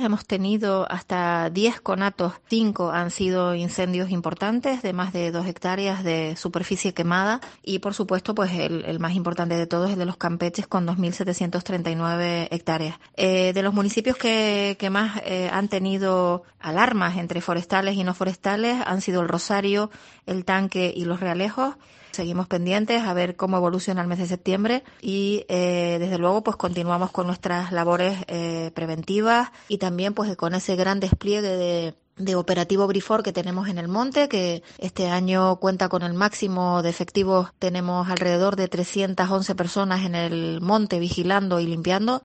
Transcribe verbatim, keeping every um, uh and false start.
hemos tenido hasta diez conatos, cinco han sido incendios importantes de más de dos hectáreas de superficie quemada y por supuesto pues el, el más importante de todos es el de los Campeches con dos mil setecientas treinta y nueve hectáreas. Eh, de los municipios que, que más eh, han tenido alarmas entre forestales y no forestales han sido el Rosario, el Tanque y Los Realejos. Seguimos pendientes a ver cómo evoluciona el mes de septiembre y eh, desde luego pues continuamos con nuestras labores eh, preventivas y también pues con ese gran despliegue de de operativo Brifor que tenemos en el monte, que este año cuenta con el máximo de efectivos. Tenemos alrededor de trescientas once personas en el monte vigilando y limpiando.